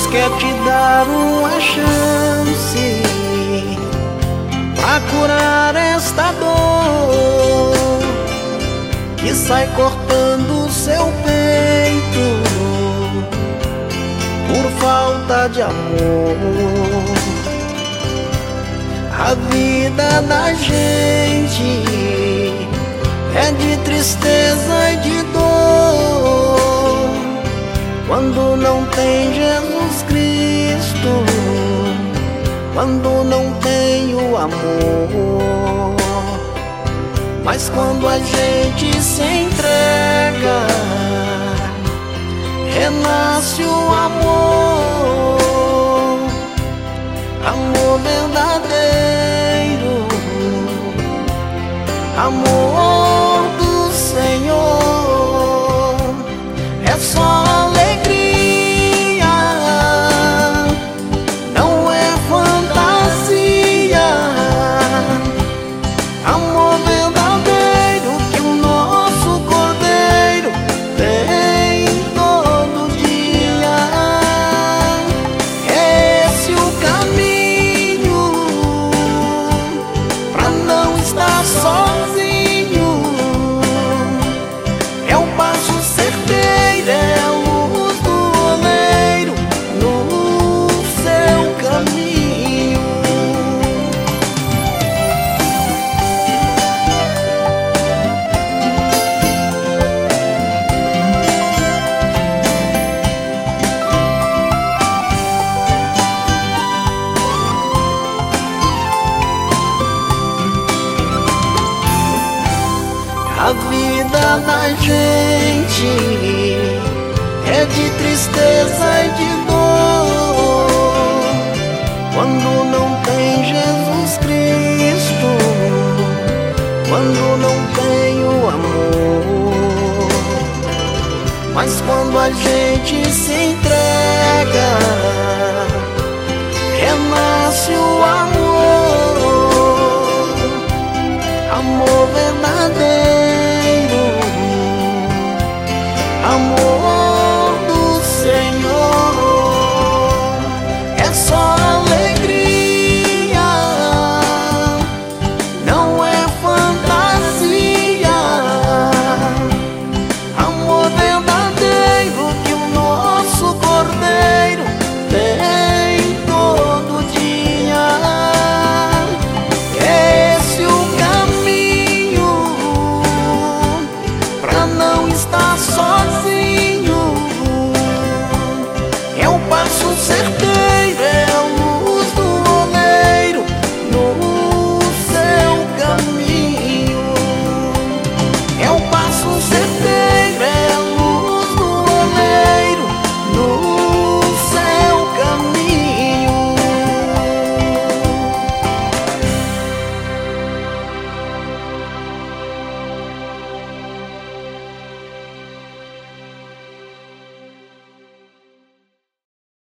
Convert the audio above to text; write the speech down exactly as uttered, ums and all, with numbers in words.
quer te dar uma chance pra curar esta dor que sai cortando seu peito por falta de amor. A vida da gente é de tristeza e de dor quando não tem Jesus Cristo, quando não tem o amor. Mas quando a gente se entrega, renasce o amor, amor verdadeiro, amor do Senhor. É só alegria, não é fantasia. Amor verdadeiro que o nosso Cordeiro tem todo dia. É esse o caminho pra não estar sozinho. É o passo certeiro, é a luz do oleiro no seu caminho. A vida da gente é de tristeza e de dor quando não tem Jesus Cristo, quando não tem o amor. Mas quando a gente se entrega, renasce o amor, amor verdadeiro, amor